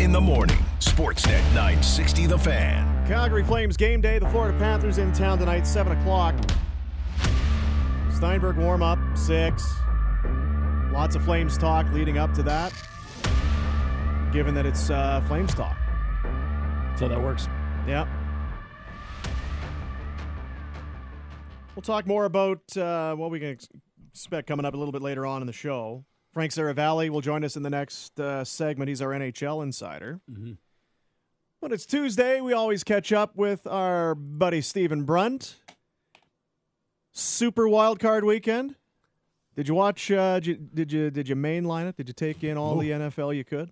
in the morning. Sportsnet 960 The Fan. Calgary Flames game day. The Florida Panthers in town tonight, 7 o'clock. Steinberg warm-up, 6. Lots of Flames talk leading up to that, given that it's Flames talk. So that works. Yeah. We'll talk more about what we can expect coming up a little bit later on in the show. Frank Saravalli will join us in the next segment. He's our NHL insider. Mm-hmm. When it's Tuesday, we always catch up with our buddy Stephen Brunt. Super wild card weekend. Did you watch? Did you mainline it? Did you take in all the NFL you could?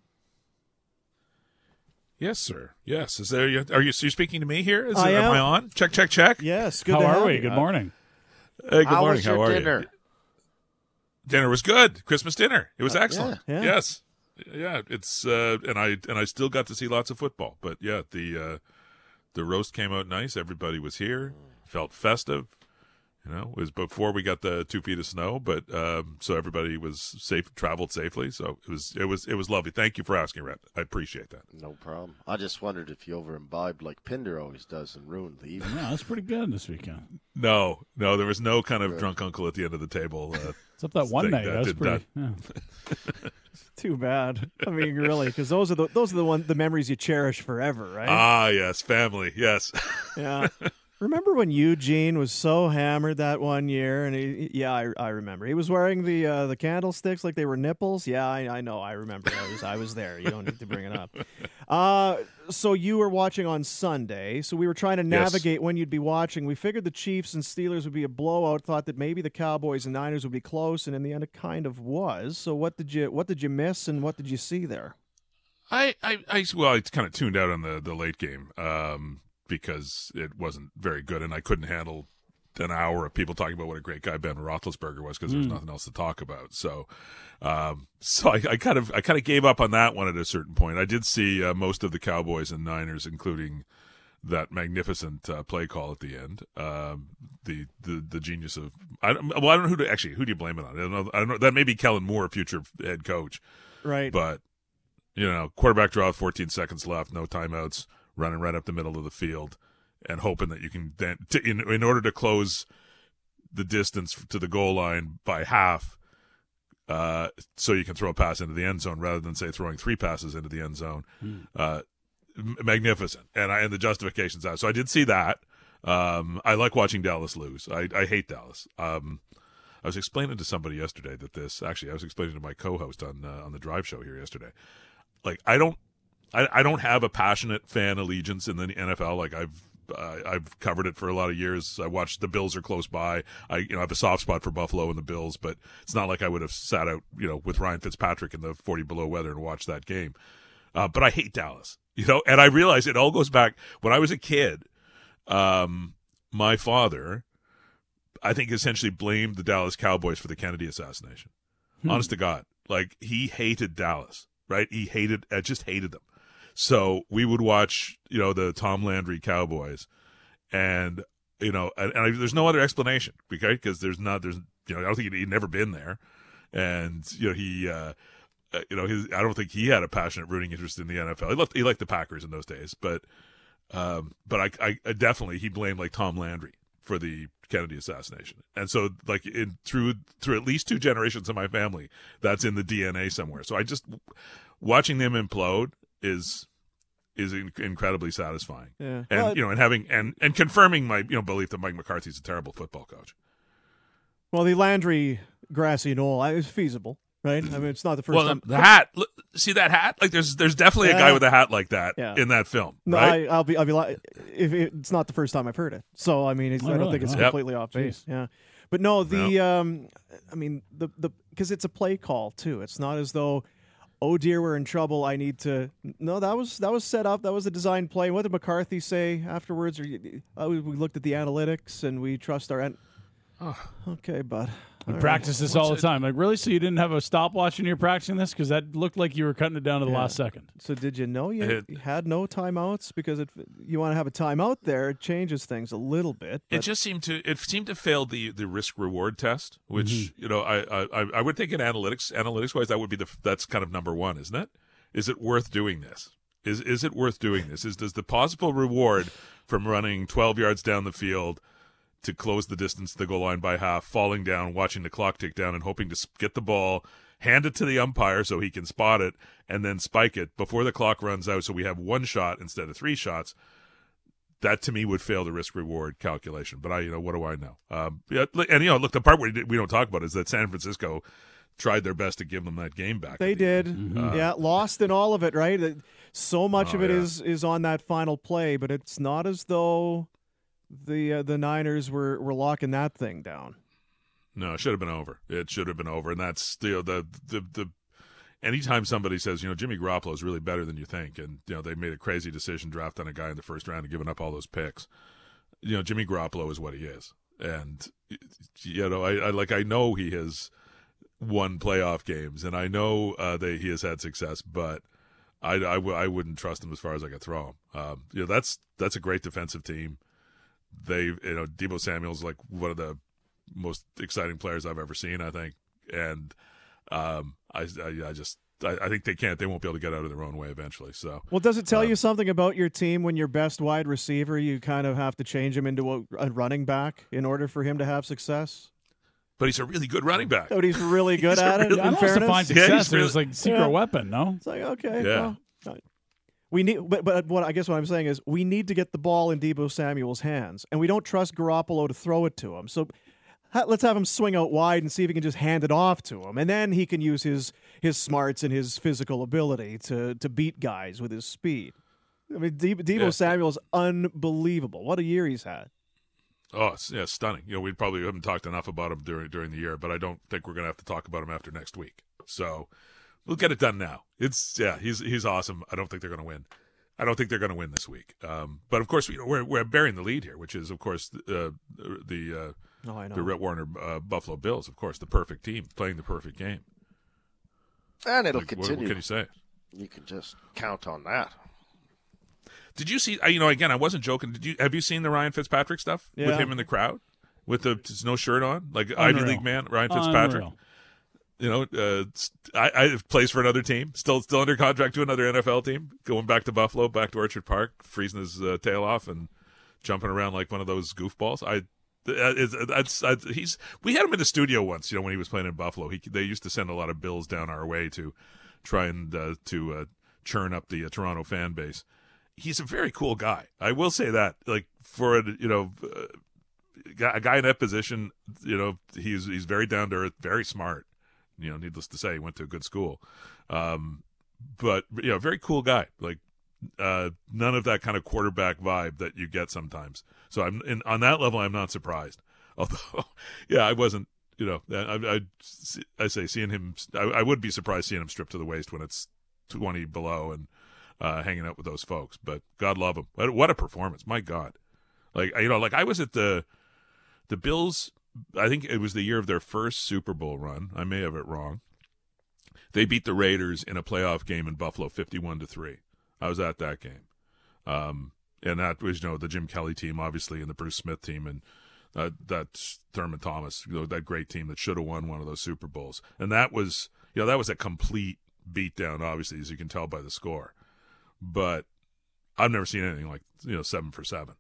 Yes, sir. Yes. Is there? Are you speaking to me here? Am am. I on? Check. Yes. Good. How to are have we? you. Good morning. Good How morning. was your How are dinner? you? Dinner was good. Christmas dinner. It was excellent. yeah. Yes. Yeah. It's and I still got to see lots of football. But yeah, the roast came out nice. Everybody was here. Felt festive. You know, it was before we got the 2 feet of snow, but so everybody was safe, traveled safely. So it was lovely. Thank you for asking, Rhett. I appreciate that. No problem. I just wondered if you over imbibed like Pinder always does and ruined the evening. Yeah, that's pretty good this weekend. No, there was no kind of drunk uncle at the end of the table. Except that one thing night. that That was did pretty. that. Yeah. Too bad. I mean, really, because those are the memories you cherish forever, right? Ah, yes, family, yes. Yeah. Remember when Eugene was so hammered that one year? And I remember. He was wearing the candlesticks like they were nipples. Yeah, I know. I remember. I was there. You don't need to bring it up. So you were watching on Sunday. So we were trying to navigate when you'd be watching. We figured the Chiefs and Steelers would be a blowout. Thought that maybe the Cowboys and Niners would be close, and in the end, it kind of was. So what did you miss, and what did you see there? I kind of tuned out on the late game. Because it wasn't very good, and I couldn't handle an hour of people talking about what a great guy Ben Roethlisberger was because there was nothing else to talk about. So, I kind of gave up on that one at a certain point. I did see most of the Cowboys and Niners, including that magnificent play call at the end. The genius of I don't know who do you blame it on? I don't know. That may be Kellen Moore, future head coach, Right. But quarterback draw, 14 seconds left, no timeouts. Running right up the middle of the field and hoping that you can then, in order to close the distance to the goal line by half, so you can throw a pass into the end zone rather than, say, throwing 3 passes into the end zone. Magnificent. And the justification's out. So I did see that. I like watching Dallas lose. I hate Dallas. I was explaining to somebody yesterday I was explaining to my co-host on the Drive show here yesterday. Like, I don't have a passionate fan allegiance in the NFL. Like I've covered it for a lot of years. I watched the Bills are close by. I have a soft spot for Buffalo and the Bills, but it's not like I would have sat out, with Ryan Fitzpatrick in the 40 below weather and watched that game. But I hate Dallas, and I realize it all goes back when I was a kid. My father, I think, essentially blamed the Dallas Cowboys for the Kennedy assassination. Honest to God, like he hated Dallas, right? I just hated them. So we would watch, the Tom Landry Cowboys, and there's no other explanation, okay? Because I don't think he'd never been there, and I don't think he had a passionate rooting interest in the NFL. He liked the Packers in those days, but I definitely he blamed like Tom Landry for the Kennedy assassination, and so like through at least 2 generations of my family, that's in the DNA somewhere. So I just watching them implode is incredibly satisfying. Yeah. And and having and confirming my belief that Mike McCarthy's a terrible football coach. Well, the Landry grassy knoll is feasible, right? I mean, it's not the first time. The hat. See that hat? Like there's definitely a guy with a hat like that in that film. No, right? I'll be like, if it's not the first time I've heard it. So I mean, I don't think it's completely off base. Yeah, but no, I mean the because it's a play call too. It's not as though, oh dear, we're in trouble. I need to. No, that was set up. That was a design play. What did McCarthy say afterwards? We looked at the analytics and we trust our. Okay, bud. We practice this all the time. Like, really? So you didn't have a stopwatch when you were practicing this? Because that looked like you were cutting it down to the last second. So did you know you had no timeouts? Because you want to have a timeout there, it changes things a little bit. It just seemed to fail the risk reward test, which I would think in analytics wise that would be that's kind of number one, isn't it? Is it worth doing this? Is it worth doing this? Does the possible reward from running 12 yards down the field to close the distance to the goal line by half, falling down, watching the clock tick down, and hoping to get the ball, hand it to the umpire so he can spot it, and then spike it before the clock runs out so we have one shot instead of 3 shots? That, to me, would fail the risk-reward calculation. But what do I know? Look, the part where we don't talk about is that San Francisco tried their best to give them that game back. They did. Mm-hmm. Lost in all of it, right? So much of it is on that final play, but it's not as though the Niners were locking that thing down. No, it should have been over. It should have been over, and that's still the anytime somebody says, Jimmy Garoppolo is really better than you think, and they made a crazy decision drafting a guy in the first round and giving up all those picks. Jimmy Garoppolo is what he is, and I know he has won playoff games, and I know that he has had success, but I wouldn't trust him as far as I could throw him. That's a great defensive team. Deebo Samuel's like one of the most exciting players I've ever seen, I think, and I think they won't be able to get out of their own way eventually. So, well, does it tell you something about your team when your best wide receiver, you kind of have to change him into a running back in order for him to have success? But he's a really good running back. But he's really good at it. I must find success. There's like secret weapon, no? It's like, okay, yeah. Well, we need, but what what I'm saying is we need to get the ball in Deebo Samuel's hands, and we don't trust Garoppolo to throw it to him. So let's have him swing out wide and see if he can just hand it off to him, and then he can use his smarts and his physical ability to beat guys with his speed. I mean, Deebo Samuel's unbelievable. What a year he's had. Oh, it's stunning. We probably haven't talked enough about him during the year, but I don't think we're going to have to talk about him after next week. So we'll get it done now. He's awesome. I don't think they're going to win. I don't think they're going to win this week. But of course, we're bearing the lead here, which is of course the Rhett Warner Buffalo Bills. Of course, the perfect team playing the perfect game. And it'll continue. What can you say? You can just count on that. Did you see? Again, I wasn't joking. Have you seen the Ryan Fitzpatrick stuff with him in the crowd with his no shirt on, like Ivy League man Ryan Fitzpatrick? I plays for another team, still under contract to another NFL team, going back to Buffalo, back to Orchard Park, freezing his tail off and jumping around like one of those goofballs. We had him in the studio once, when he was playing in Buffalo. They used to send a lot of bills down our way to try and to churn up the Toronto fan base. He's a very cool guy. I will say that, like, for a guy in that position, he's very down to earth, very smart. Needless to say, he went to a good school. But very cool guy. Like, none of that kind of quarterback vibe that you get sometimes. So on that level, I'm not surprised. Although, I wasn't. I say seeing him. I would be surprised seeing him stripped to the waist when it's 20 below and hanging out with those folks. But God love him. What a performance! My God, I was at the Bills. I think it was the year of their first Super Bowl run. I may have it wrong. They beat the Raiders in a playoff game in Buffalo, 51-3. I was at that game. And that was, the Jim Kelly team, obviously, and the Bruce Smith team, and that Thurman Thomas, that great team that should have won one of those Super Bowls. And that was, that was a complete beatdown, obviously, as you can tell by the score. But I've never seen anything like, 7 for 7.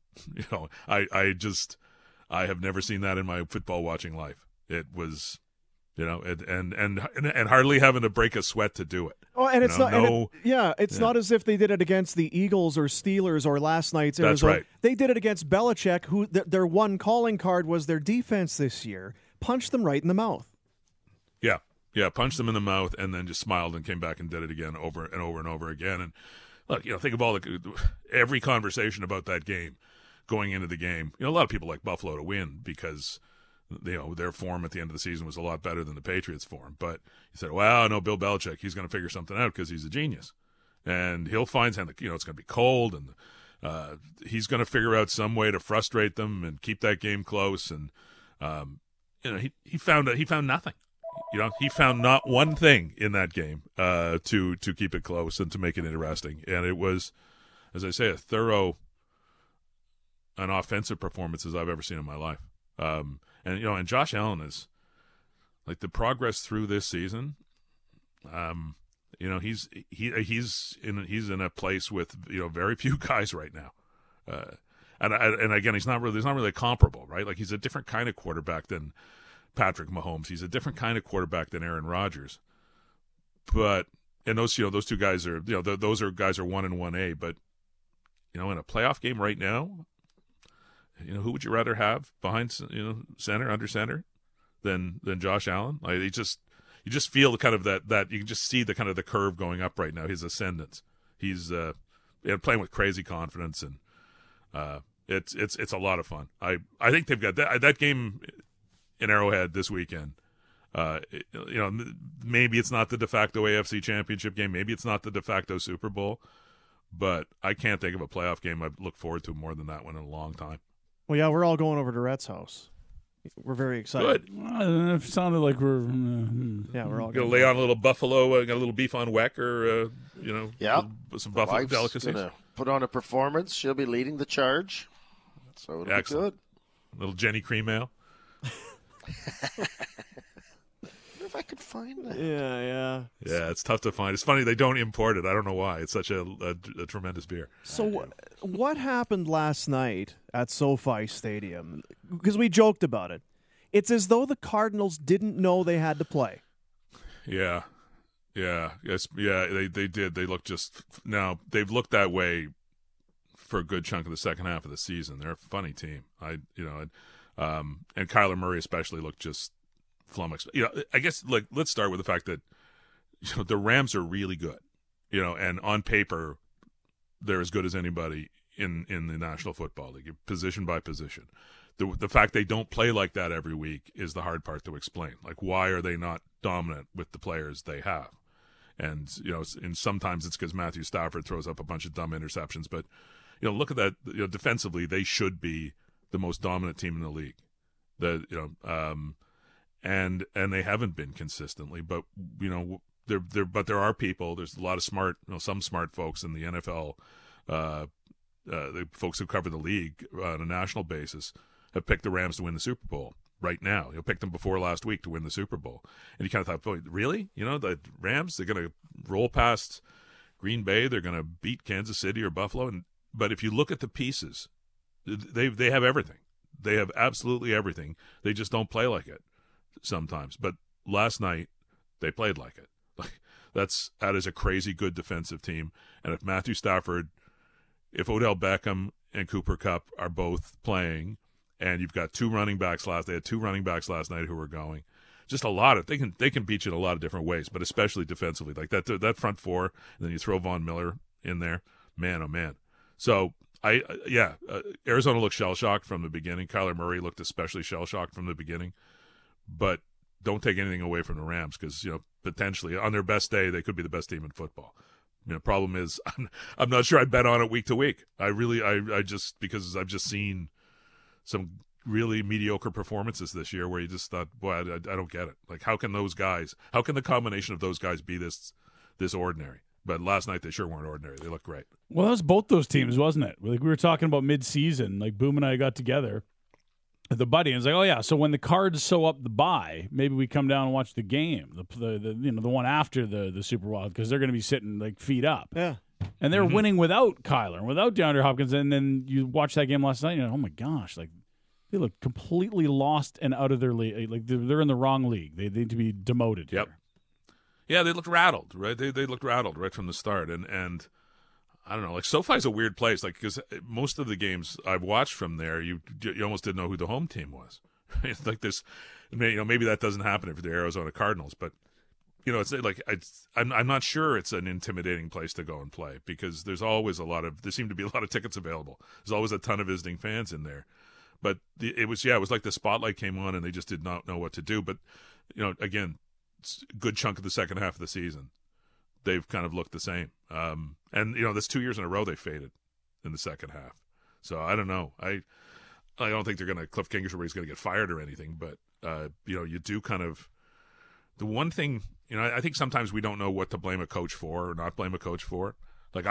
I have never seen that in my football watching life. It was, and hardly having to break a sweat to do it. Oh, and it's not as if they did it against the Eagles or Steelers or last night's Arizona. That's right. They did it against Belichick, who their one calling card was their defense this year. Punched them right in the mouth. Yeah, punched them in the mouth and then just smiled and came back and did it again over and over and over again. And look, think of all every conversation about that game going into the game. A lot of people like Buffalo to win because their form at the end of the season was a lot better than the Patriots' form. But you said, well, no, Bill Belichick, he's going to figure something out because he's a genius. And he'll find something, it's going to be cold, and he's going to figure out some way to frustrate them and keep that game close. And, he found nothing. He found not one thing in that game to keep it close and to make it interesting. And it was, as I say, a thorough an offensive performance as I've ever seen in my life. And Josh Allen is like the progress through this season. he's in a place with very few guys right now, and again he's not really comparable, right? Like he's a different kind of quarterback than Patrick Mahomes. He's a different kind of quarterback than Aaron Rodgers. But those two guys are those are guys are 1 and 1A. But in a playoff game right now, who would you rather have behind center, under center than Josh Allen? Like you just feel the kind of that you can just see the kind of the curve going up right now, his ascendance. He's playing with crazy confidence, and it's a lot of fun. I think they've got that game in Arrowhead this weekend. Maybe it's not the de facto AFC Championship game, maybe it's not the de facto Super Bowl, but I can't think of a playoff game I've looked forward to more than that one in a long time. Well, yeah, we're all going over to Rhett's house. We're very excited. Good. It sounded like we're Yeah, we're all gonna lay on a little buffalo, got a little beef on weck, or some buffalo Wife's delicacies. Gonna put on a performance. She'll be leading the charge, so it'll be good. A little Jenny Cream Ale. If I could find that. Yeah. Yeah, it's tough to find. It's funny they don't import it. I don't know why. It's such a tremendous beer. So what happened last night at SoFi Stadium? Because we joked about it. It's as though the Cardinals didn't know they had to play. Yeah. Yes. Yeah. They did. They looked now. They've looked that way for a good chunk of the second half of the season. They're a funny team. And Kyler Murray especially looked just flummoxed. I guess let's start with the fact that the Rams are really good. And on paper they're as good as anybody in the National Football League, position by position. The fact they don't play like that every week is the hard part to explain. Like, why are they not dominant with the players they have? And and sometimes it's because Matthew Stafford throws up a bunch of dumb interceptions. But look at that. Defensively, they should be the most dominant team in the league. And they haven't been consistently. But there are people. There's a lot of smart, some smart folks in the NFL. The folks who cover the league on a national basis have picked the Rams to win the Super Bowl right now. Picked them before last week to win the Super Bowl. And you kind of thought, boy, really? The Rams, they're going to roll past Green Bay. They're going to beat Kansas City or Buffalo. But if you look at the pieces, they have everything. They have absolutely everything. They just don't play like it sometimes. But last night, they played like it. That is a crazy good defensive team. And if Matthew Stafford, if Odell Beckham and Cooper Kupp are both playing, and you've got they had two running backs last night who were going, just a lot of, they can beat you in a lot of different ways, but especially defensively. Like that front four, and then you throw Von Miller in there, man, oh man. So Arizona looked shell-shocked from the beginning. Kyler Murray looked especially shell-shocked from the beginning, but don't take anything away from the Rams because, potentially on their best day, they could be the best team in football. Problem is, I'm not sure I'd bet on it week to week. Because I've just seen some really mediocre performances this year where you just thought, boy, I don't get it. Like, how can the combination of those guys be this ordinary? But last night they sure weren't ordinary. They looked great. Well, that was both those teams, wasn't it? Like we were talking about mid-season, like Boom and I got together at the buddy, and it's like, oh yeah, so when the Cards sew up the bye, maybe we come down and watch the game, the one after the Super Bowl, because they're going to be sitting like feet up. Yeah. And they're winning without Kyler and without DeAndre Hopkins, and then you watch that game last night, and you're like, oh my gosh, like they look completely lost and out of their league. Like they're in the wrong league. They need to be demoted. Yep. Here. Yeah, they looked rattled, right? They looked rattled right from the start, and I don't know. Like SoFi's a weird place, like because most of the games I've watched from there, you almost didn't know who the home team was. It's like this, maybe that doesn't happen if they're Arizona Cardinals, but it's like I'm not sure it's an intimidating place to go and play because there seem to be a lot of tickets available. There's always a ton of visiting fans in there, but it was like the spotlight came on and they just did not know what to do. But again, a good chunk of the second half of the season, they've kind of looked the same. And that's 2 years in a row they faded in the second half. So I don't know. I don't think Cliff Kingsbury's going to get fired or anything, but you do kind of, the one thing, I think sometimes we don't know what to blame a coach for or not blame a coach for. Like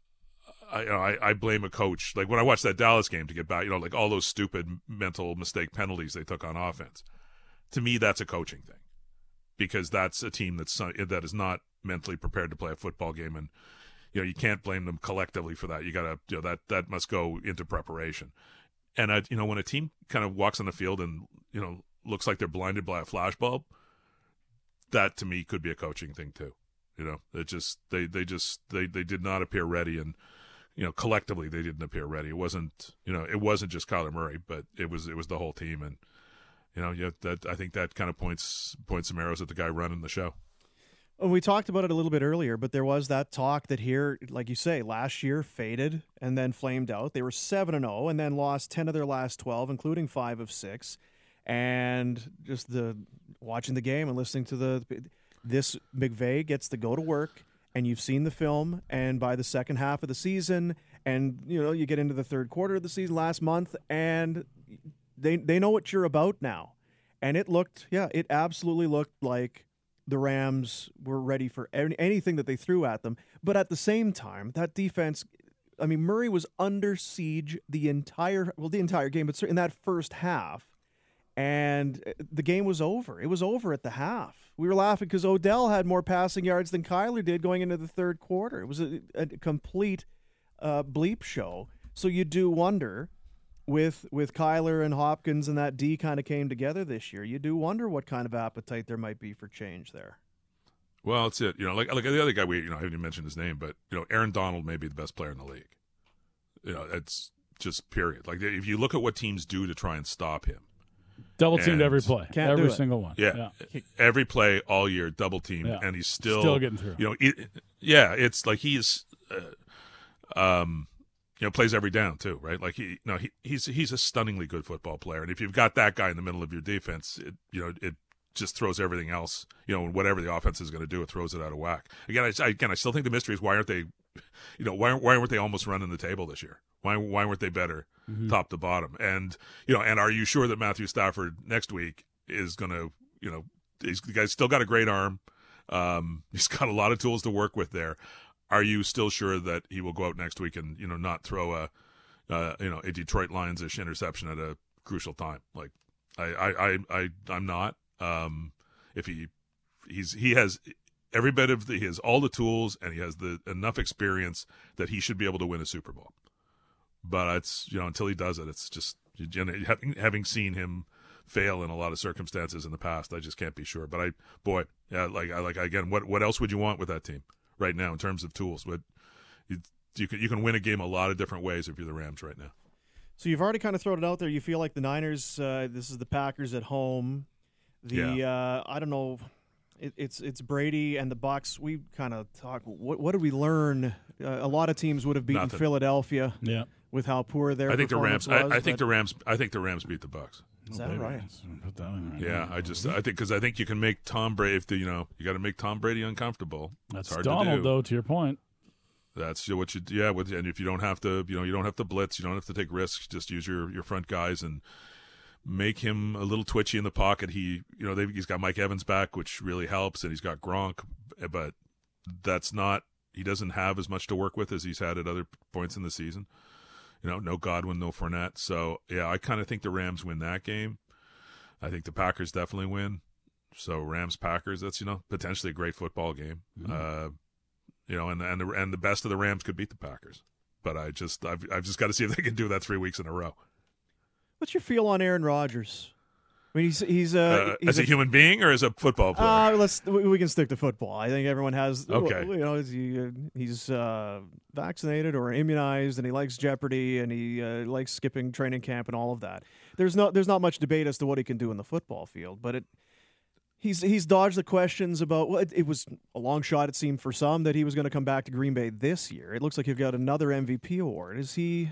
I blame a coach. Like when I watched that Dallas game to get back, like all those stupid mental mistake penalties they took on offense. To me, that's a coaching thing because that's a team that is not mentally prepared to play a football game, and you can't blame them collectively for that. You got to that must go into preparation. And when a team kind of walks on the field and looks like they're blinded by a flashbulb, that to me could be a coaching thing too. They did not appear ready, and collectively they didn't appear ready. It wasn't just Kyler Murray, but it was the whole team, and that I think that kind of points some arrows at the guy running the show. Well, we talked about it a little bit earlier, but there was that talk that here, like you say, last year faded and then flamed out. They were 7-0 and then lost 10 of their last 12, including 5 of 6. And just watching the game and listening to this McVay gets to go to work, and you've seen the film, and by the second half of the season, and you get into the third quarter of the season last month, and they know what you're about now. And it absolutely looked like the Rams were ready for anything that they threw at them. But at the same time, that defense, I mean, Murray was under siege the entire game, but in that first half. And the game was over. It was over at the half. We were laughing because Odell had more passing yards than Kyler did going into the third quarter. It was a complete bleep show. So you do wonder, with Kyler and Hopkins and that D kind of came together this year, you do wonder what kind of appetite there might be for change there. Well, it's it. Like the other guy, I haven't even mentioned his name, but Aaron Donald may be the best player in the league. It's just period. Like, if you look at what teams do to try and stop him. Double teamed every play. Every do it. single one. Yeah. Every play all year, double teamed, and he's still getting through. It's like he's plays every down too, right? Like he's a stunningly good football player, and if you've got that guy in the middle of your defense, it just throws everything else, whatever the offense is going to do, it throws it out of whack. Again, I still think the mystery is why aren't they, why weren't they almost running the table this year? Why weren't they better top to bottom? And and are you sure that Matthew Stafford next week is going to, the guy's still got a great arm, he's got a lot of tools to work with there. Are you still sure that he will go out next week and not throw a Detroit Lions-ish interception at a crucial time? Like I'm not. If he has every bit of he has all the tools, and he has enough experience that he should be able to win a Super Bowl. But it's until he does it, it's just having seen him fail in a lot of circumstances in the past, I just can't be sure. But again, what else would you want with that team right now in terms of tools? You can win a game a lot of different ways if you're the Rams right now. So you've already kind of thrown it out there. You feel like the Niners. This is the Packers at home. I don't know. It's Brady and the Bucs. We kind of talk. What did we learn? A lot of teams would have beaten Philadelphia. Yeah. With how poor their I think the Rams. Was, I think the Rams. I think the Rams beat the Bucs. Is that right? Put that in right yeah, now. I think you can make Tom Brady. You got to make Tom Brady uncomfortable. That's hard Donald, to do. though. To your point. That's what you. Yeah, and if you don't have to, you don't have to blitz. You don't have to take risks. Just use your front guys and make him a little twitchy in the pocket. He's got Mike Evans back, which really helps, and he's got Gronk, but that's not. He doesn't have as much to work with as he's had at other points in the season. No Godwin, no Fournette. So, yeah, I kind of think the Rams win that game. I think the Packers definitely win. So, Rams-Packers, that's, potentially a great football game. Mm-hmm. And the best of the Rams could beat the Packers. But I've just got to see if they can do that 3 weeks in a row. What's your feel on Aaron Rodgers? I mean, he's as a human being or as a football player? We can stick to football. I think everyone has. Okay. He's vaccinated or immunized, and he likes Jeopardy, and he likes skipping training camp and all of that. There's not much debate as to what he can do in the football field, but he's dodged the questions about. Well, it was a long shot, it seemed, for some that he was going to come back to Green Bay this year. It looks like he'll got another MVP award. Is he?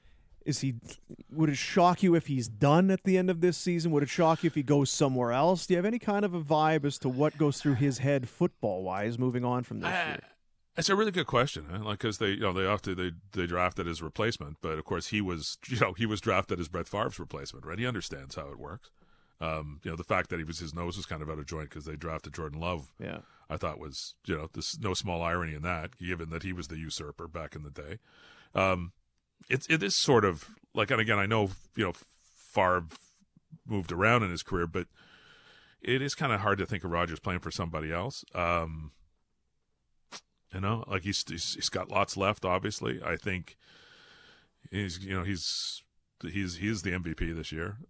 Would it shock you if he's done at the end of this season? Would it shock you if he goes somewhere else? Do you have any kind of a vibe as to what goes through his head football-wise moving on from this year? That's a really good question, because they drafted his replacement, but of course he was drafted as Brett Favre's replacement, right? He understands how it works. The fact that his nose was kind of out of joint because they drafted Jordan Love. Yeah, I thought was there's no small irony in that, given that he was the usurper back in the day. It is sort of like, and again, I know Favre moved around in his career, but it is kind of hard to think of Rodgers playing for somebody else. You know, like he's got lots left. Obviously, I think he's the MVP this year.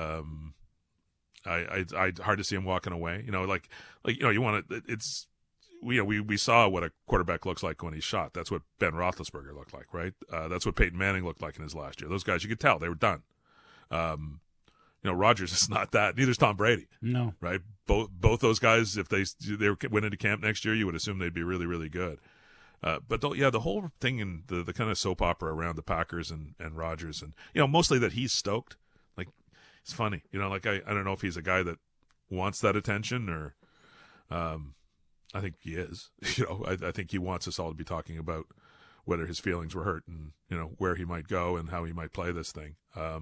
I hard to see him walking away. You know, like you want to. It's we saw what a quarterback looks like when he's shot. That's what Ben Roethlisberger looked like, right? That's what Peyton Manning looked like in his last year. Those guys, you could tell they were done. Rodgers is not that. Neither's Tom Brady. No, right? Both those guys, if they went into camp next year, you would assume they'd be really, really good. But the whole thing and the kind of soap opera around the Packers and Rodgers, and mostly that he's stoked. Like, it's funny, like I don't know if he's a guy that wants that attention or, I think he is. I think he wants us all to be talking about whether his feelings were hurt and where he might go and how he might play this thing.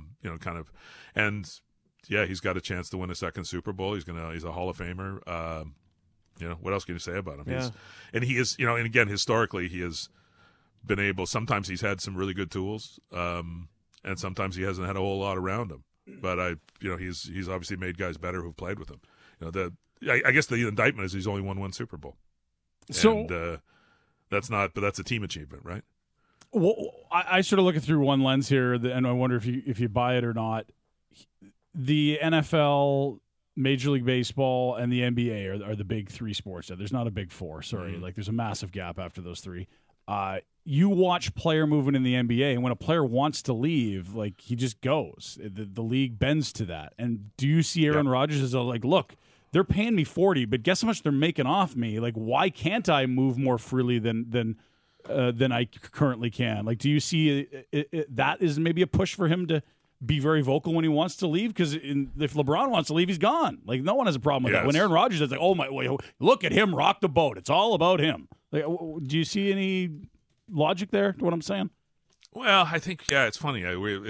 Yeah, he's got a chance to win a second Super Bowl. He's a Hall of Famer. What else can you say about him? Yeah. And he is, and again, historically, he has been able. Sometimes he's had some really good tools, and sometimes he hasn't had a whole lot around him. But he's obviously made guys better who've played with him. I guess the indictment is he's only won one Super Bowl. So that's a team achievement, right? Well, I sort of look it through one lens here, and I wonder if you buy it or not. The NFL, Major League Baseball, and the NBA are the big three sports. There's not a big four. Sorry, like there's a massive gap after those three. You watch player movement in the NBA, and when a player wants to leave, like he just goes. The league bends to that. And do you see Aaron Rodgers as look, they're paying me $40, but guess how much they're making off me? Like, why can't I move more freely than I currently can? Like, do you see that is maybe a push for him to be very vocal when he wants to leave? Because if LeBron wants to leave, he's gone. Like, no one has a problem with that. When Aaron Rodgers is like, oh my, look at him rock the boat. It's all about him. Like, do you see any logic there to what I'm saying? Well, I think it's funny.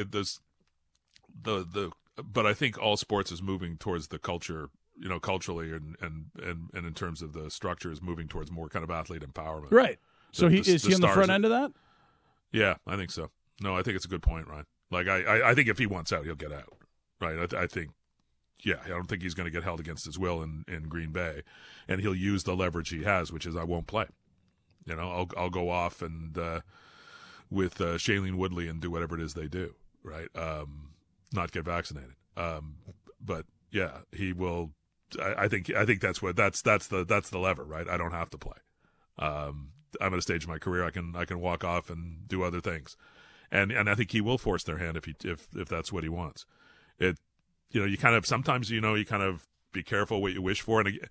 But I think all sports is moving towards the culture. Culturally and in terms of the structure is moving towards more kind of athlete empowerment. Right. So is he on the front end of that? Yeah, I think so. No, I think it's a good point, Ryan. Like I think if he wants out, he'll get out. Right. I think. Yeah, I don't think he's going to get held against his will in Green Bay, and he'll use the leverage he has, which is I won't play. I'll go off and with Shailene Woodley and do whatever it is they do. Right. Not get vaccinated. But yeah, he will. I think that's the lever, right? I don't have to play. I'm at a stage of my career I can walk off and do other things, and I think he will force their hand if that's what he wants. You kind of sometimes you kind of be careful what you wish for, and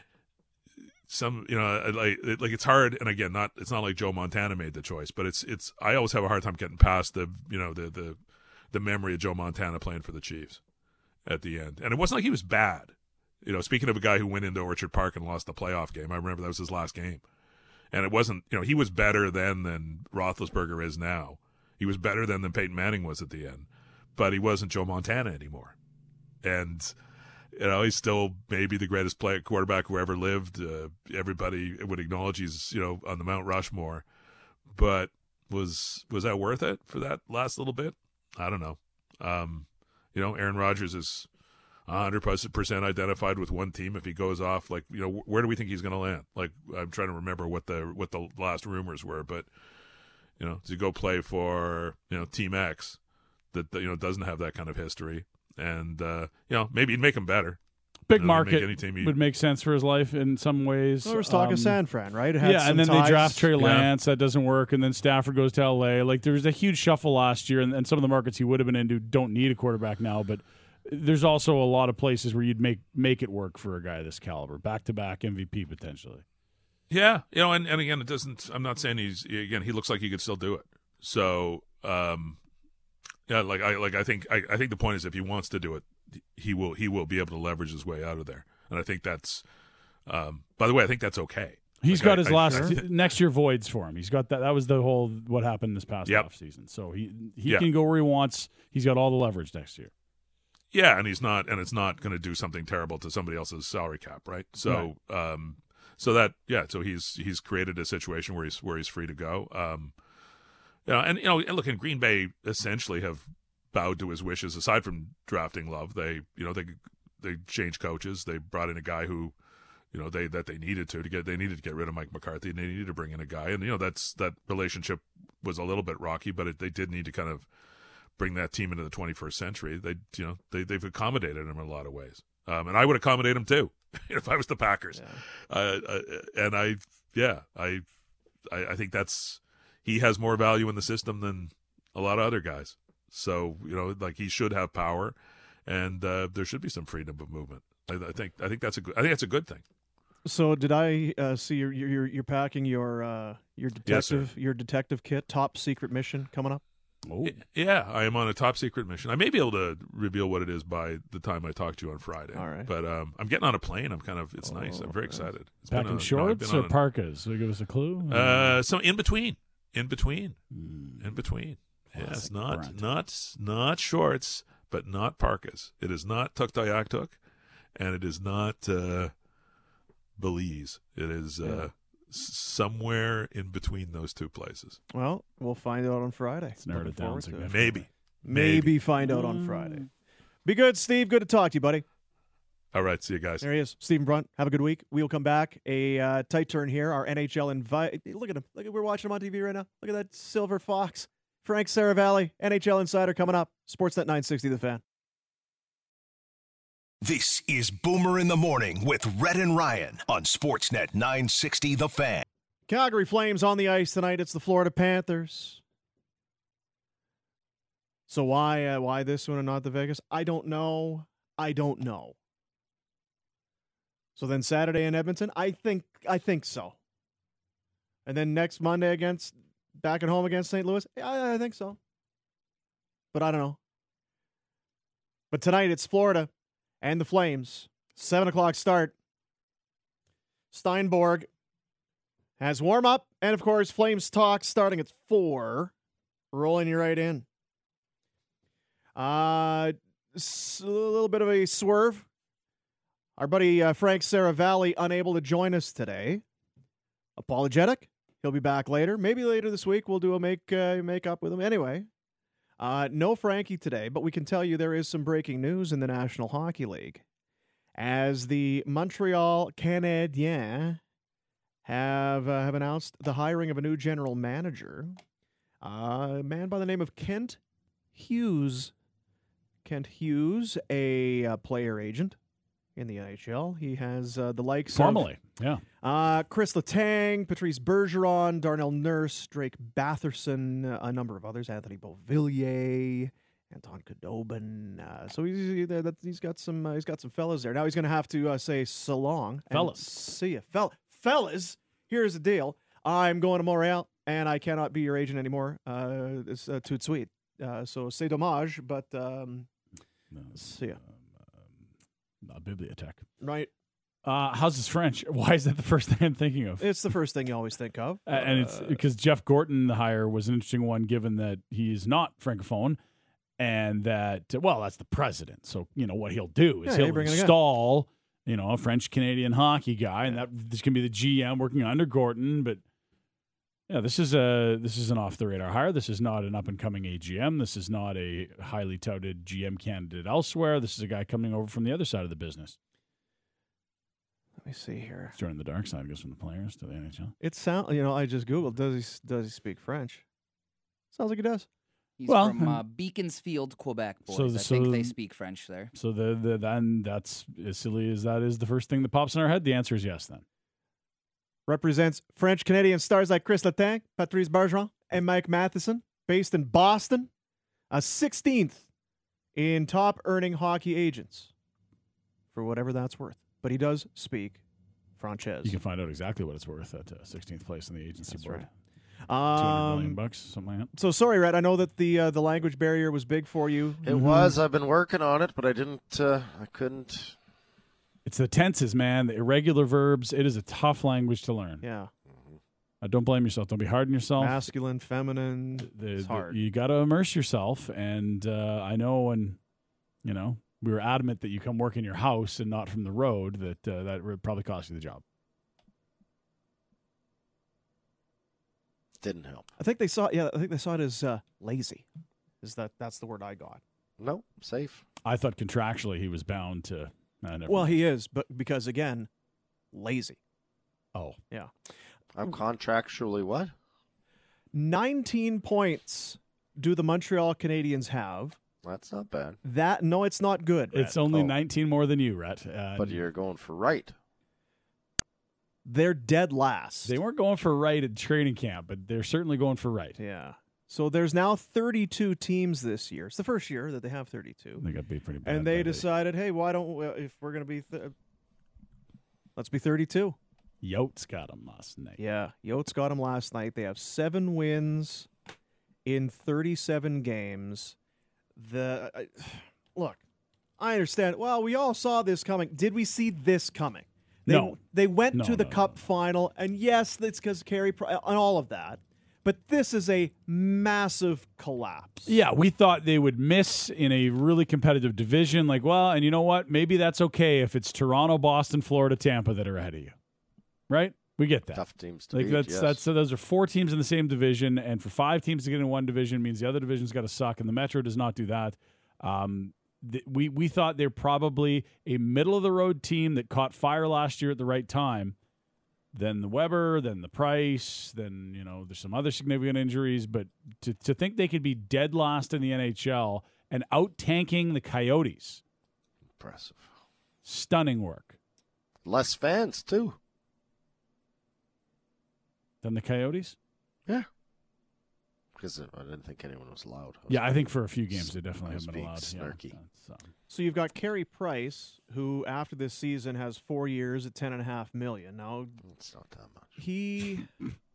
it's hard. And again, it's not like Joe Montana made the choice, but it's I always have a hard time getting past the memory of Joe Montana playing for the Chiefs at the end, and it wasn't like he was bad. Speaking of a guy who went into Orchard Park and lost the playoff game, I remember that was his last game. And it wasn't, he was better then than Roethlisberger is now. He was better then than Peyton Manning was at the end. But he wasn't Joe Montana anymore. And, he's still maybe the greatest quarterback who ever lived. Everybody would acknowledge he's, on the Mount Rushmore. But was that worth it for that last little bit? I don't know. Aaron Rodgers is 100% identified with one team. If he goes off, where do we think he's going to land? Like, I'm trying to remember what the last rumors were, but to go play for Team X that doesn't have that kind of history, and maybe he'd make him better. Big market would make sense for his life in some ways. Well, we're talking San Fran, right? And then they draft Trey Lance. That doesn't work. And then Stafford goes to L.A. Like, there was a huge shuffle last year, and some of the markets he would have been into don't need a quarterback now, but there's also a lot of places where you'd make it work for a guy this caliber. Back-to-back MVP potentially. Yeah, and again, it doesn't. I'm not saying he looks like he could still do it. So, I think the point is if he wants to do it, he will be able to leverage his way out of there. And I think that's. By the way, I think that's okay. He's got his next year voids for him. He's got that. That was the whole what happened this past offseason. So he can go where he wants. He's got all the leverage next year. Yeah, and it's not going to do something terrible to somebody else's salary cap, right? So, right. So he's created a situation where he's free to go. And look, in Green Bay essentially have bowed to his wishes. Aside from drafting Love, they changed coaches. They brought in a guy who, that they needed to get rid of Mike McCarthy, and they needed to bring in a guy, and that relationship was a little bit rocky, but they did need to kind of bring that team into the 21st century. They've accommodated him in a lot of ways, and I would accommodate him too if I was the Packers. And I think he has more value in the system than a lot of other guys. So he should have power, and there should be some freedom of movement. I think that's a good thing. So did I see you're packing your detective kit, top secret mission coming up? Oh. Yeah, I am on a top secret mission. I may be able to reveal what it is by the time I talk to you on Friday. All right. But I'm getting on a plane. It's nice. I'm very excited. Packing shorts or parkas? Will you give us a clue? So in between. Yes, not shorts, but not parkas. It is not Tuktoyaktuk, and it is not Belize. It is somewhere in between those two places. Well, we'll find out on Friday. It's narrowed it down significantly. Maybe find out on Friday. Be good, Steve. Good to talk to you, buddy. All right, see you guys. There he is, Stephen Brunt. Have a good week. We'll come back. A tight turn here. Our NHL invite. Look at him. We're watching him on TV right now. Look at that silver fox. Frank Saravalli, NHL Insider, coming up. Sportsnet 960, The Fan. This is Boomer in the Morning with Rhett and Ryan on Sportsnet 960 The Fan. Calgary Flames on the ice tonight. It's the Florida Panthers. So why this one and not the Vegas? I don't know. So then Saturday in Edmonton, I think so. And then next Monday back at home against St. Louis, I think so. But I don't know. But tonight it's Florida and the Flames. 7 o'clock start. Steinborg has warm-up. And, of course, Flames talk starting at 4. Rolling you right in. A little bit of a swerve. Our buddy Frank Saravalli unable to join us today. Apologetic. He'll be back later. Maybe later this week we'll do a make-up with him. Anyway, no Frankie today, but we can tell you there is some breaking news in the National Hockey League. As the Montreal Canadiens have announced the hiring of a new general manager, a man by the name of Kent Hughes. Kent Hughes, a player agent in the NHL. He has the likes Formally, Chris Letang, Patrice Bergeron, Darnell Nurse, Drake Batherson, a number of others, Anthony Beauvillier, Anton Khudobin. So he's got some fellas there. Now he's going to have to say so long. Fellas. See ya. Fellas, here's the deal. I'm going to Montreal, and I cannot be your agent anymore. It's too sweet. So c'est dommage, but see ya. Bibliotech. Right. How's his French? Why is that the first thing I'm thinking of? It's the first thing you always think of. And it's because Jeff Gorton, the hire, was an interesting one given that he's not Francophone and that, that's the president. So, what he'll do is he'll install, a French-Canadian hockey guy, and that this can be the GM working under Gorton. But, this is an off-the-radar hire. This is not an up-and-coming AGM. This is not a highly touted GM candidate elsewhere. This is a guy coming over from the other side of the business. Let me see here. He's joining the dark side, goes from the players to the NHL. It sounds, I just Googled, does he speak French? Sounds like he does. He's from Beaconsfield, Quebec, boys. I think they speak French there. So then that's as silly as that is the first thing that pops in our head. The answer is yes then. Represents French-Canadian stars like Chris Letang, Patrice Bergeron, and Mike Matheson, based in Boston. 16th in top-earning hockey agents, for whatever that's worth. But he does speak Frances. You can find out exactly what it's worth at 16th place in the agency board. Right. $200 million, something like that. So sorry, Rhett. I know that the language barrier was big for you. It was. I've been working on it, but I didn't. I couldn't. It's the tenses, man. The irregular verbs. It is a tough language to learn. Yeah. Don't blame yourself. Don't be hard on yourself. Masculine, feminine. It's hard. You got to immerse yourself. And I know when, we were adamant that you come work in your house and not from the road, that would probably cost you the job. Didn't help. I think they saw it as lazy. That's the word I got. No, safe. I thought contractually he was bound to. Well, he is, but because again, lazy. Oh. Yeah. I'm contractually what? 19 points do the Montreal Canadiens have. That's not bad. No, it's not good, Rhett. It's only 19 more than you, Rhett. But you're going for right. They're dead last. They weren't going for right at training camp, but they're certainly going for right. Yeah. So there's now 32 teams this year. It's the first year that they have 32. They got to be pretty bad. And they decided, hey, why don't we, if we're going to be, let's be 32. Yotes got them last night. Yeah, Yotes got them last night. They have 7 wins in 37 games. Look, I understand. Well, we all saw this coming. Did we see this coming? No. They went to the Cup final, and yes, it's because Carey and all of that. But this is a massive collapse. Yeah, we thought they would miss in a really competitive division. Like, well, and you know what? Maybe that's okay if it's Toronto, Boston, Florida, Tampa that are ahead of you. Right? We get that. Tough teams to beat, so those are 4 teams in the same division, and for 5 teams to get in one division means the other division's got to suck, and the Metro does not do that. We thought they're probably a middle-of-the-road team that caught fire last year at the right time. Then the Weber, then the Price, then, there's some other significant injuries. But to think they could be dead last in the NHL and out-tanking the Coyotes. Impressive. Stunning work. Less fans, too. Than the Coyotes? Yeah. Because I didn't think anyone was allowed. I think for a few games they definitely haven't been allowed. Snarky. Yeah, So you've got Carey Price, who after this season has 4 years at $10.5 million. Now it's not that much. He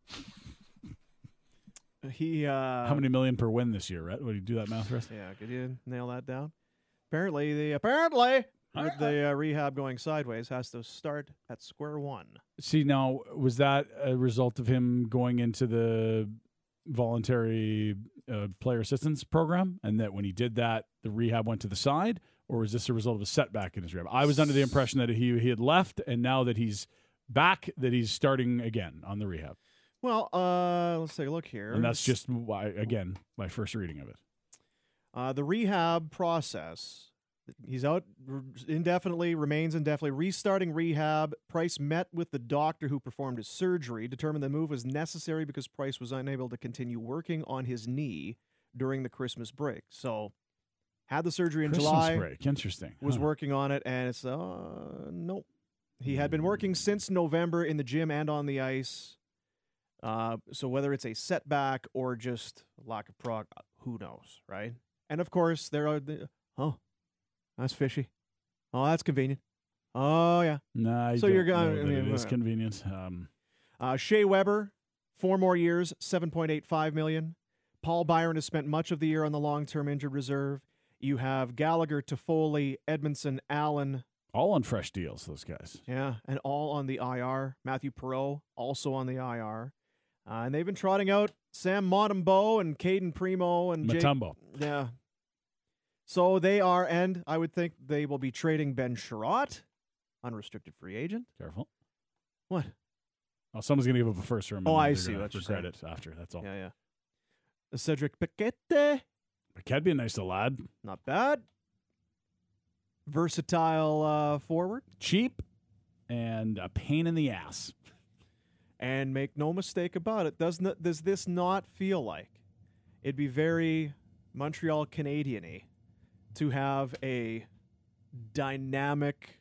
how many million per win this year, Rhett? Would you do that math for us? Yeah, could you nail that down? Apparently with the rehab going sideways has to start at square one. See, now was that a result of him going into the voluntary player assistance program, and that when he did that, the rehab went to the side, or was this a result of a setback in his rehab? I was under the impression that he had left, and now that he's back, that he's starting again on the rehab. Well, let's take a look here. And that's just my first reading of it. The rehab process. He's out indefinitely, remains indefinitely. Restarting rehab. Price met with the doctor who performed his surgery, determined the move was necessary because Price was unable to continue working on his knee during the Christmas break. So, had the surgery in July. Christmas break, interesting. Was working on it, and it's, nope. He had been working since November in the gym and on the ice. So whether it's a setback or just lack of who knows, right? And of course, there are that's fishy. Oh, that's convenient. Oh, yeah. No, so you're going. It is convenient. Shea Weber, 4 more years, $7.85 million. Paul Byron has spent much of the year on the long-term injured reserve. You have Gallagher, Toffoli, Edmondson, Allen. All on fresh deals, those guys. Yeah, and all on the IR. Matthew Perreault, also on the IR. And they've been trotting out Sam Montembeault and Caden Primo and Mutombo. Yeah. So they are, and I would think they will be trading Ben Sherratt, unrestricted free agent. Careful. What? Oh, someone's going to give up a first round. Oh, I see what you're saying. Regret it after, that's all. Yeah. Cedric Paquette. Paquette'd be a nice little lad. Not bad. Versatile forward. Cheap and a pain in the ass. And make no mistake about it, does this not feel like it'd be very Montreal Canadian-y to have a dynamic,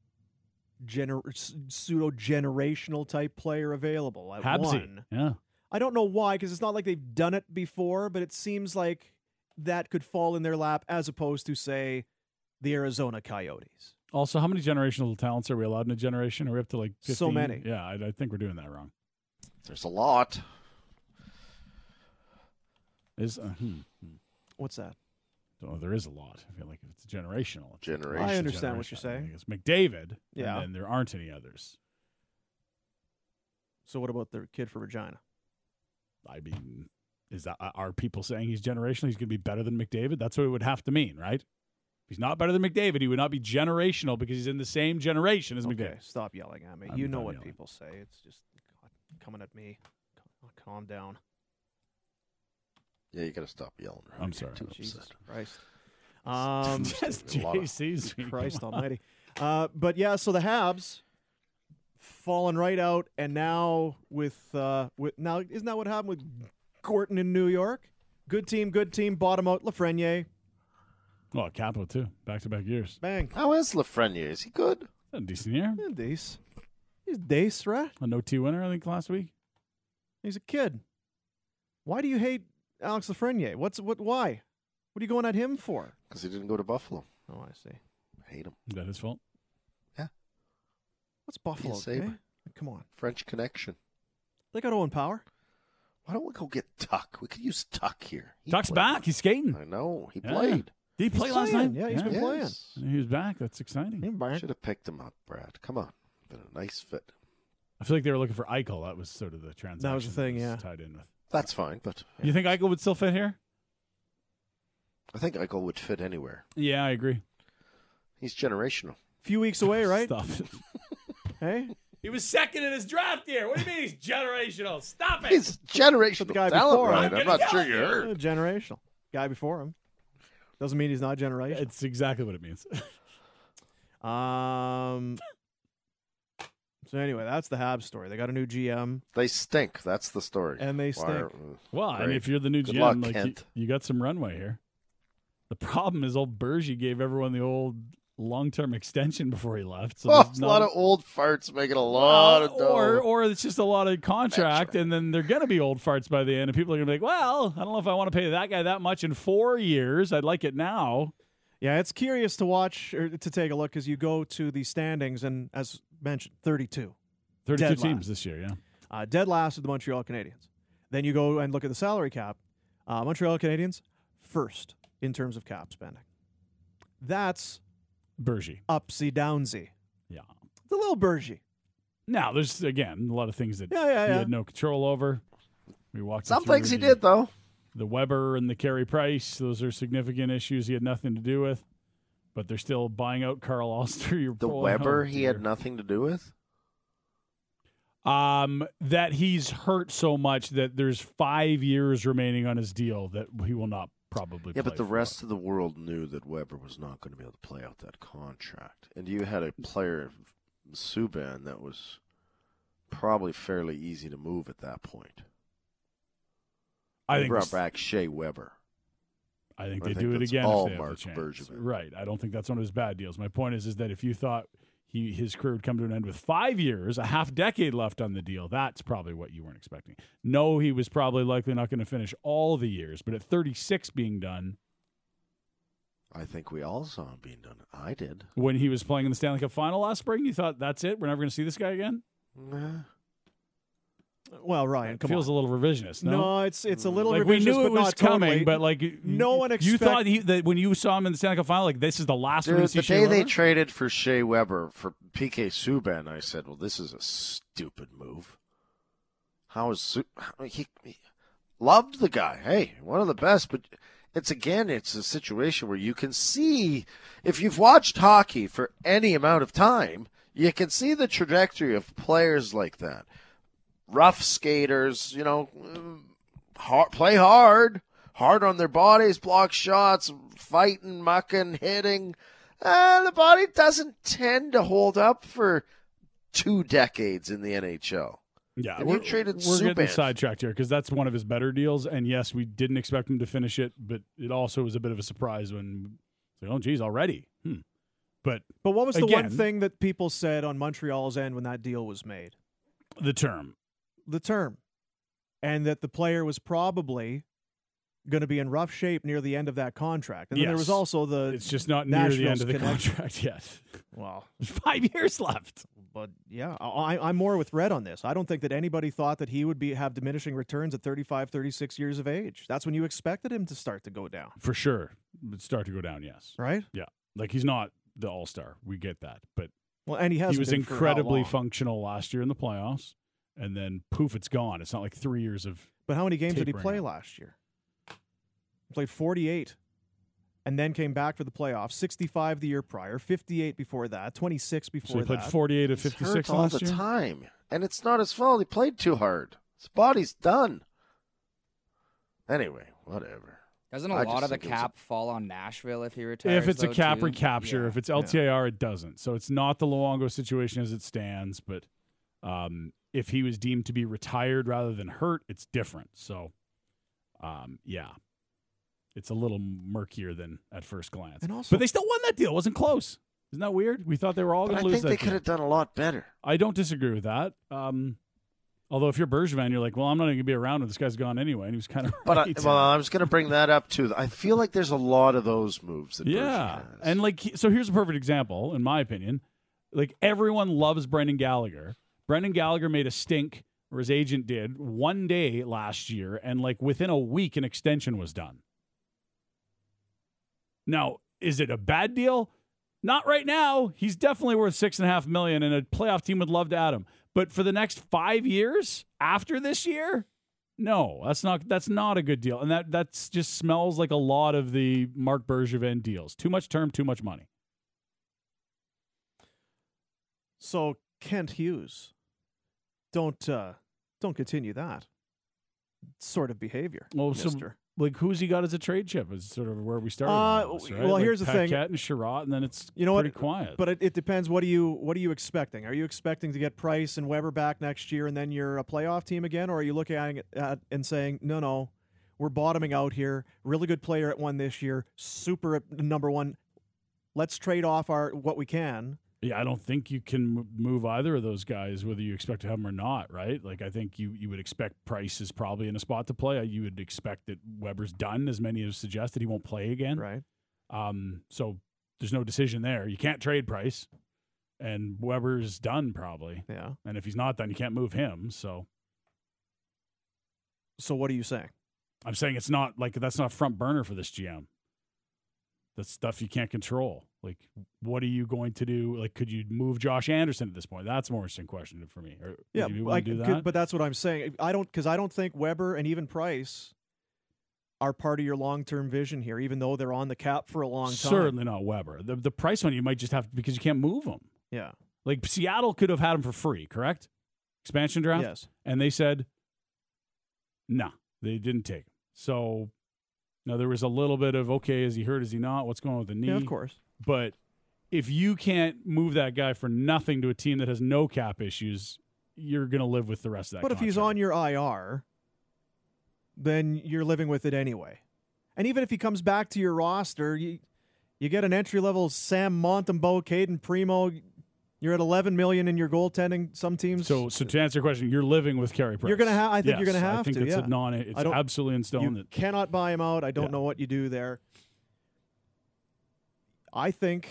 pseudo-generational type player available at Habsy. one? Yeah. I don't know why, because it's not like they've done it before, but it seems like that could fall in their lap as opposed to, say, the Arizona Coyotes. Also, how many generational talents are we allowed in a generation? Are we up to like 15? So many. Yeah, I think we're doing that wrong. There's a lot. What's that? Oh, there is a lot. I feel like if it's generational. I understand what you're saying. It's McDavid, yeah. And then there aren't any others. So what about the kid from Regina? I mean, are people saying he's generational? He's going to be better than McDavid? That's what it would have to mean, right? If he's not better than McDavid, he would not be generational because he's in the same generation as McDavid. Stop yelling at me. I'm you know done what yelling. people say. It's just coming at me. Calm down. Yeah, you got to stop yelling. Right? I'm sorry. Jesus Christ. JC's Christ almighty. But yeah, so the Habs, fallen right out, and now with now isn't that what happened with Gorton in New York? Good team, bottom out, Lafreniere. Well, Capo too, back-to-back years. Bang. How is Lafreniere? Is he good? A decent year. Yeah, Dace. He's Dace, right? A no-T winner, I think, last week. He's a kid. Why do you hate Alex Lafreniere? Why? What are you going at him for? Because he didn't go to Buffalo. Oh, I see. Hate him. Is that his fault? What's Buffalo? Sabre. Eh? Come on. French connection. They got Owen Power. Why don't we go get Tuck? We could use Tuck here. Tuck's back. He's skating. I know. He Yeah. played. Did he play last playing. night? Yeah, he's been playing. He was back. That's exciting. Should have picked him up, Brad. Come on. Been a nice fit. I feel like they were looking for Eichel. That was sort of the transaction. That was the thing, yeah. Tied in with. That's fine, but You think Eichel would still fit here? I think Eichel would fit anywhere. Yeah, I agree. He's generational. Few weeks away, right? Stop it. Hey? He was second in his draft year. What do you mean he's generational? Stop it. He's generational The guy talent, before Ryan. him. I'm not sure I'm you gonna heard. Generational. Guy before him. Doesn't mean he's not generational. It's exactly what it means. So anyway, that's the Habs story. They got a new GM, They stink. That's the story. and they stink. Well, and Great. if you're the new Good GM, luck, like Kent. you got some runway here. The problem is old Bergie gave everyone the old long-term extension before he left. So Oh, there's it's a lot of old farts making a lot of dough. or it's just a lot of contract, and then they're going to be old farts by the end, and people are going to be like, well, I don't know if I want to pay that guy that much in 4 years. I'd like it now. Yeah, it's curious to watch or to take a look as you go to the standings, and as mentioned, 32. 32 Dead teams last. this year, yeah. Dead last of the Montreal Canadiens. Then you go and look at the salary cap. Montreal Canadiens, first in terms of cap spending. That's Bergie. upsy downsy. Yeah. The little Bergie. Now, there's, again, a lot of things that Yeah. he had no control over. We walked Some through things he the- did, though. The Weber and the Carey Price, those are significant issues he had nothing to do with. But they're still buying out Carl Alster. The Weber he had nothing to do with? That he's hurt so much that there's 5 years remaining on his deal that he will not probably Yeah, play but the for. rest of the world knew that Weber was not going to be able to play out that contract. And you had a player, Subban, that was probably fairly easy to move at that point. I They think brought this- back Shea Weber. I think I they think do it that's again all if they have Mark the chance. Bergevin. Right. I don't think that's one of his bad deals. My point is that if you thought his career would come to an end with 5 years, a half decade left on the deal, that's probably what you weren't expecting. No, he was probably likely not going to finish all the years, but at 36 being done, I think we all saw him being done. I did. when he was playing in the Stanley Cup final last spring, you thought, that's it? We're never going to see this guy again? Nah. Well, Ryan, It come feels on. a little revisionist, no? No, it's a little Like, revisionist, we knew but it was not coming, totally. but like No one you expect- thought that when you saw him in the Stanley Cup final, like this is the last we're Dude, going to see the Shea day they Weber? traded for Shea Weber for PK Subban, I said, well, this is a stupid move. How is he loved the guy. Hey, one of the best, but it's a situation where you can see, if you've watched hockey for any amount of time, you can see the trajectory of players like that. Rough skaters, play hard on their bodies, block shots, fighting, mucking, hitting. The body doesn't tend to hold up for 2 decades in the NHL. Yeah, And you traded we're getting Subban. sidetracked here because that's one of his better deals. And yes, we didn't expect him to finish it, but it also was a bit of a surprise when, oh, geez, already. But what was the one again, thing that people said on Montreal's end when that deal was made? the term. The term. And that the player was probably going to be in rough shape near the end of that contract. And then there Yes. was also the It's just not near the end Nashville's of the connection. contract yet. Well, There's 5 years left. but yeah, I'm more with Red on this. I don't think that anybody thought that he would have diminishing returns at 35, 36 years of age. That's when you expected him to start to go down, For sure. It'd start to go down, yes. right? Yeah. Like he's not the all-star. We get that. But Well, and he has. he was incredibly functional last year in the playoffs. And then, poof, it's gone. It's not like 3 years of But how many games did he tapering play off. last year? He played 48, and then came back for the playoffs. 65 the year prior, 58 before that, 26 before So he played that. 48 of He's 56 hurt all last the year? time. And it's not his fault. He played too hard. His body's done. Anyway, whatever. Doesn't a I lot just of the think it was a- cap fall on Nashville if he retires? If it's a though, cap too? recapture, Yeah. if it's LTIR, it doesn't. So it's not the Luongo situation as it stands, but If he was deemed to be retired rather than hurt, it's different. So, yeah, it's a little murkier than at first glance. And also, but they still won that deal. It wasn't close. Isn't that weird? We thought they were all going to lose that I think they could have done a lot better. I don't disagree with that. Although if you're Bergevin, you're like, well, I'm not going to be around when this guy's gone anyway. And he was kind of right. But I was going to bring that up, too. I feel like there's a lot of those moves that Bergevin has. And, like, so here's a perfect example, in my opinion. Like, everyone loves Brendan Gallagher. Brendan Gallagher made a stink, or his agent did, one day last year, and, like, within a week, an extension was done. Now, is it a bad deal? Not right now. He's definitely worth $6.5 million, and a playoff team would love to add him. But for the next 5 years after this year, no, that's not a good deal. And that's just smells like a lot of the Marc Bergevin deals. Too much term, too much money. So Kent Hughes, don't continue that sort of behavior. Well, mister. so like who's he got as a trade chip is sort of where we started. This, right? Well, like here's the thing: Paquette and Sherratt, and then it's pretty quiet. But it depends. What are you expecting? Are you expecting to get Price and Weber back next year, and then you're a playoff team again, or are you looking at it and saying, no, we're bottoming out here. Really good player at one this year, super at number one. Let's trade off what we can. Yeah, I don't think you can move either of those guys, whether you expect to have them or not, right? Like, I think you would expect Price is probably in a spot to play. You would expect that Weber's done, as many have suggested. He won't play again. Right. So there's no decision there. You can't trade Price, and Weber's done probably. Yeah. And if he's not done, you can't move him. So what are you saying? I'm saying it's not like that's not front burner for this GM. That's stuff you can't control. Like, what are you going to do? Like, could you move Josh Anderson at this point? That's a more interesting question for me. Or yeah, do that? But that's what I'm saying. I don't think Weber and even Price are part of your long-term vision here, even though they're on the cap for a long time. Certainly not Weber. The Price one you might just have to, because you can't move them. Yeah. Like, Seattle could have had him for free, correct? Expansion draft? Yes. And they said, no, they didn't take him. So, now there was a little bit of, okay, is he hurt, is he not? What's going on with the knee? Yeah, of course. But if you can't move that guy for nothing to a team that has no cap issues, you're going to live with the rest of that contract. But if he's on your IR, then you're living with it anyway. And even if he comes back to your roster, you get an entry-level Sam Montembeault, Caden Primo. You're at $11 million in your goaltending. Some teams. So to answer your question, you're living with Carey Price. You're gonna have. I think you're gonna have to. I think it's yeah. It's absolutely in stone. You cannot buy him out. I don't know what you do there. I think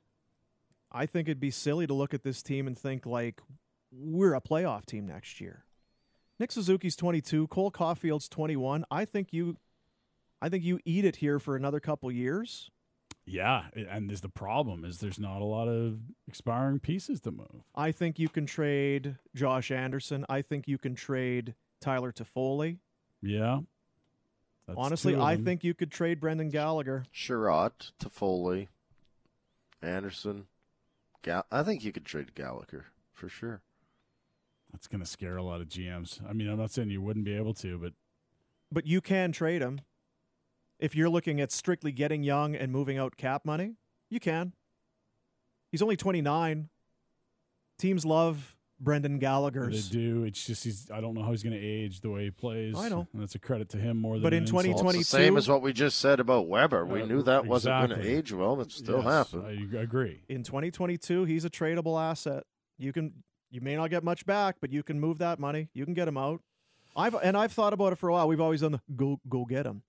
it'd be silly to look at this team and think like we're a playoff team next year. Nick Suzuki's 22, Cole Caulfield's 21. I think you eat it here for another couple years. Yeah, and the problem is there's not a lot of expiring pieces to move. I think you can trade Josh Anderson. I think you can trade Tyler Toffoli. Yeah. Honestly, I think you could trade Brendan Gallagher. Sherratt, Toffoli, Anderson. I think you could trade Gallagher for sure. That's going to scare a lot of GMs. I mean, I'm not saying you wouldn't be able to, but you can trade him. If you're looking at strictly getting young and moving out cap money, you can. He's only 29. Teams love Brendan Gallagher's. They do. It's just I don't know how he's going to age the way he plays. I know. And that's a credit to him more than But in insult. 2022, it's the same as what we just said about Weber. We knew that wasn't going to age well. It still happened. I agree. In 2022, he's a tradable asset. You may not get much back, but you can move that money. You can get him out. I've thought about it for a while. We've always done the go get him.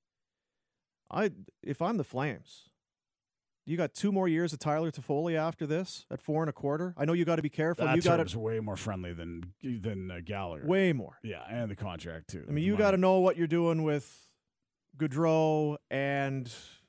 If I'm the Flames, you got 2 more years of Tyler Toffoli after this at 4.25. I know you got to be careful. That you got term's way more friendly than Gallagher. Way more. Yeah, and the contract too. I mean, you got to know what you're doing with Gaudreau and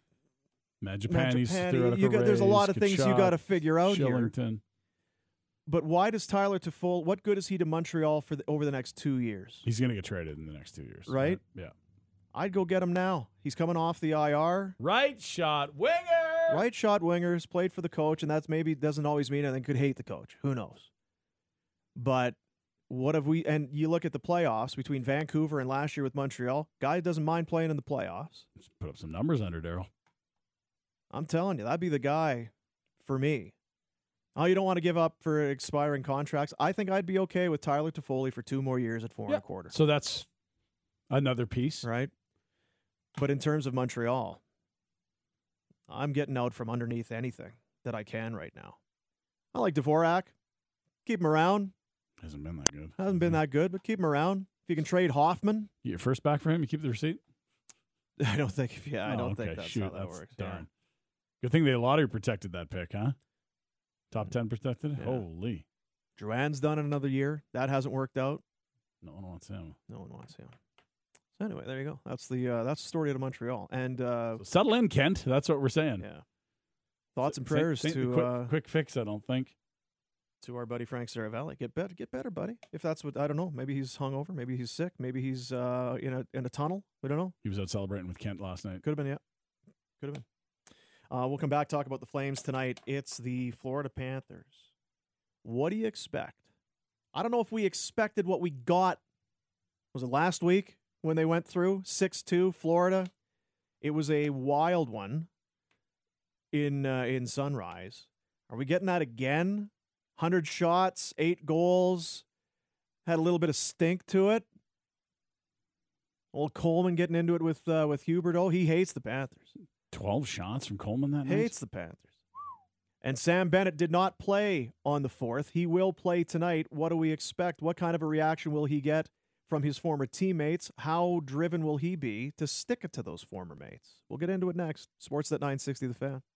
Mangiapane's there's a lot of things you got to figure out Shillington. here. But why does Tyler Toffoli? What good is he to Montreal over the next 2 years? He's going to get traded in the next 2 years, right? Yeah. I'd go get him now. He's coming off the IR. Right shot winger. Right shot wingers, played for the coach, and that's maybe doesn't always mean anything. Could hate the coach. Who knows? But what have we – and you look at the playoffs between Vancouver and last year with Montreal. Guy doesn't mind playing in the playoffs. Just put up some numbers under Daryl. I'm telling you, that'd be the guy for me Oh, you don't want to give up for expiring contracts? I think I'd be okay with Tyler Toffoli for 2 more years at 4.25. So that's another piece. Right. But in terms of Montreal, I'm getting out from underneath anything that I can right now. I like Dvorak. Keep him around. Hasn't been that good. Hasn't been that good, but keep him around. If you can trade Hoffman. You get first back for him? You keep the receipt? I don't think think that's how that works. Darn. Good thing they lottery protected that pick, huh? Top 10 protected it? Yeah. Holy. Drouin's done it another year. That hasn't worked out. No one wants him. No one wants him. So anyway, there you go. That's the story of Montreal. And so settle in, Kent. That's what we're saying. Yeah. Thoughts and prayers to quick fix. I don't think to our buddy Frank Saravelli. Get better, buddy. If that's what I don't know. Maybe he's hungover. Maybe he's sick. Maybe he's in a tunnel. We don't know. He was out celebrating with Kent last night. Could have been. Yeah. Could have been. We'll come back, talk about the Flames tonight. It's the Florida Panthers. What do you expect? I don't know if we expected what we got. Was it last week when they went through 6-2 Florida? It was a wild one in Sunrise. Are we getting that again? 100 shots, 8 goals, had a little bit of stink to it. Old Coleman getting into it with Huberdeau. He hates the Panthers. 12 shots from Coleman that night? Hates the Panthers. And Sam Bennett did not play on the 4th. He will play tonight. What do we expect? What kind of a reaction will he get from his former teammates? How driven will he be to stick it to those former mates? We'll get into it next. Sportsnet 960 The Fan.